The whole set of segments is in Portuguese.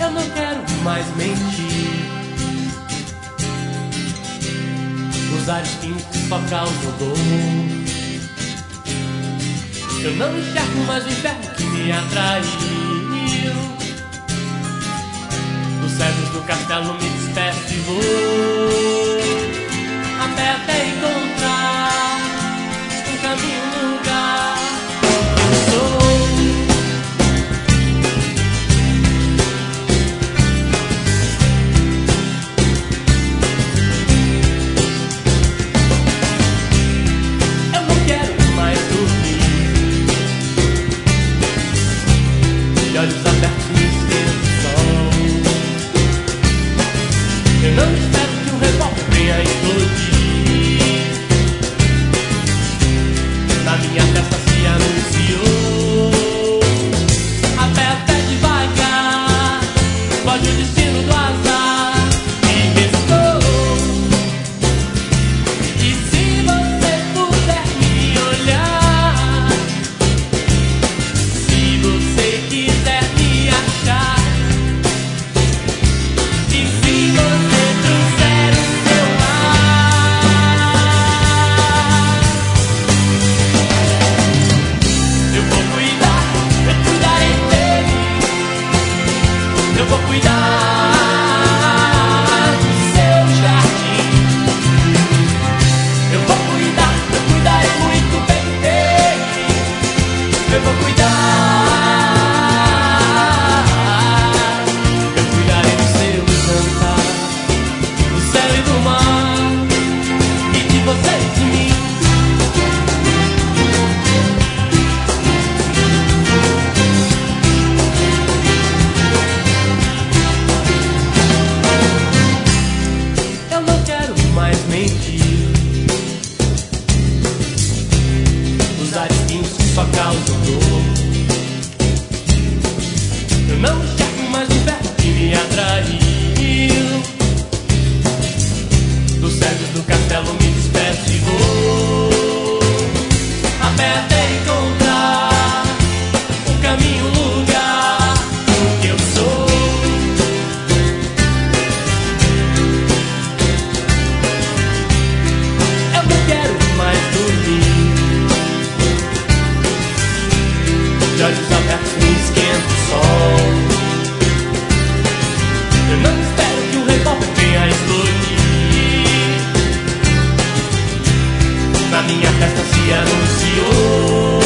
Eu não quero mais mentir, usar espinhos que só causam dor. Eu não enxergo mais o inferno que me atraiu. Dos cedros do castelo me despeço e vou até encontrar um caminho, um lugar. Eu sou. Eu não quero mais dormir, de olhos abertos me esquento o sol. Eu não espero que um revólver venha explodir. Na minha testa se anunciou até devagar, pode o destino do azar e restou. E se você puder me olhar, se você quiser me achar, e se você trouxer o seu ar, eu vou cuidar, eu cuidarei dele. Eu vou cuidar do seu jardim. Eu vou cuidar, eu cuidarei muito bem dele. Eu vou cuidar, eu cuidarei do seu cantar, do céu e do mar, e de você e de mim. Eu não quero mais mentir, usar espinhos que só causam dor. Eu não enxergo mais o inferno que me atraiu. Dos cedros do castelo me despeço e vou até encontrar um caminho, um lugar, o que eu sou. Eu não quero mais dormir, de olhos abertos me esquenta o sol. Eu não espero que o revólver venha explodir. Na minha festa se anunciou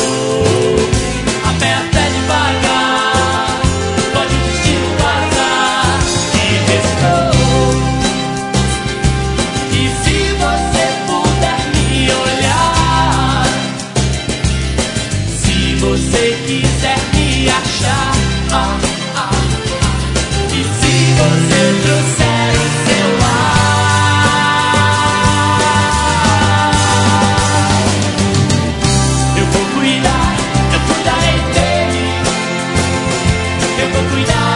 até devagar, pode o destino do azar e restou. E se você puder me olhar, se você quiser me achar, e se você trouxer o seu ar, eu vou cuidar, eu cuidarei dele. Eu vou cuidar